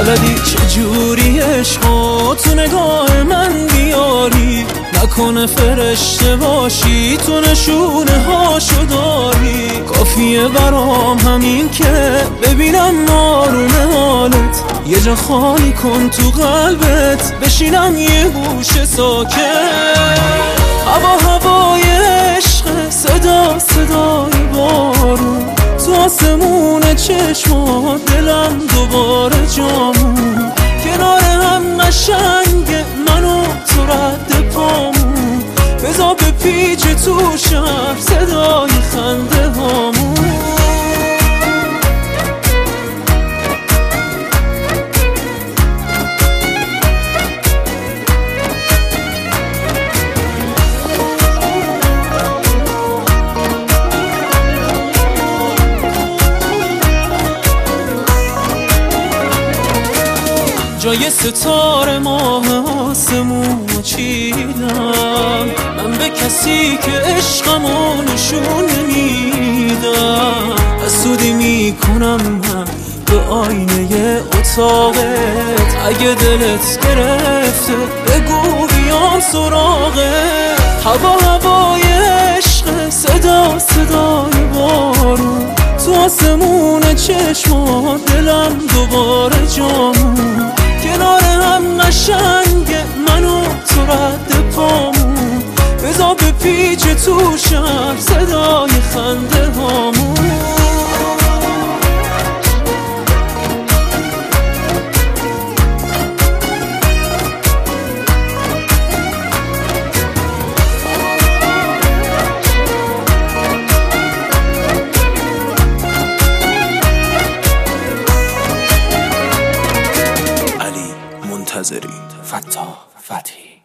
بلدی چجوری عشقو تو نگاه من بیاری، نکنه فرشته باشی تو نشونه هاشو داری. کافیه برام همین که ببینم آرومه حالت، یه جا خالی کن تو قلبت بشینم یه گوشه ساکت. هوای عشق، صدا صدای بارون تو آسمون چشمات، دلم دوباره جامون. کنار هم قشنگه منو تو رد پامون، بذار به پیچ تو شهر صدای خنده هامون. جای ستاره ماه آسمون چیدم، من به کسی که عشقمو نشون نمیدم. حسودی میکنم من به آینه اتاقت، اگه دلت گرفته بگو بیام سراغت. هوای عشق، صدا صدای بارون تو آسمون چشمات، دلم دوباره جامون. کنار هم قشنگه منو تو رد پامون، بذار به پیچ تو شهر صدای خنده هامون. منتظری فتاح فتحی.